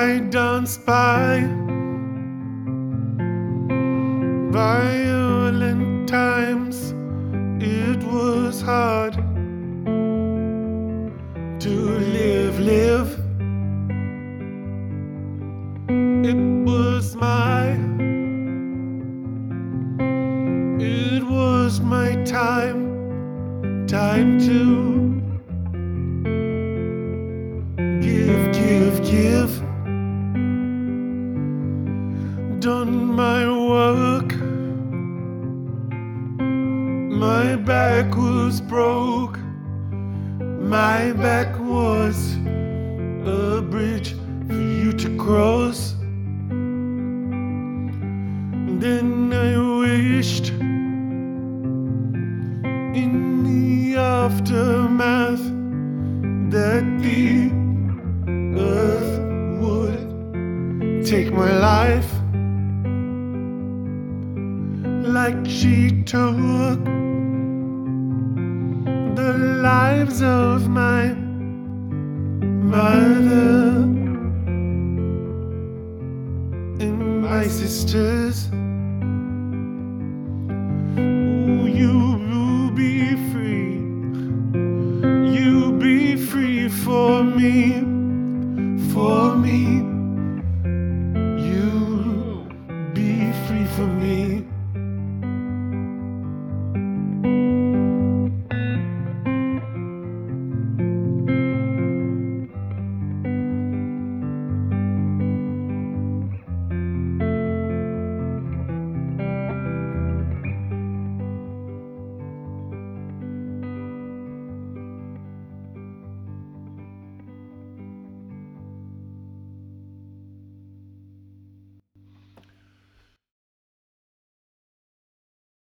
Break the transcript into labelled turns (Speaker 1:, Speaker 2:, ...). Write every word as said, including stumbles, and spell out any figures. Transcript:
Speaker 1: I danced by violent times. It was hard to live, live. It was my, it was my time, time to give, give, give. Done my work. My back was broke. My back was a bridge for you to cross. Then I wished in the aftermath that the earth would take my life like she took the lives of my mother and my sisters. Ooh, you will be free. You be free for me, for me. You be free for me.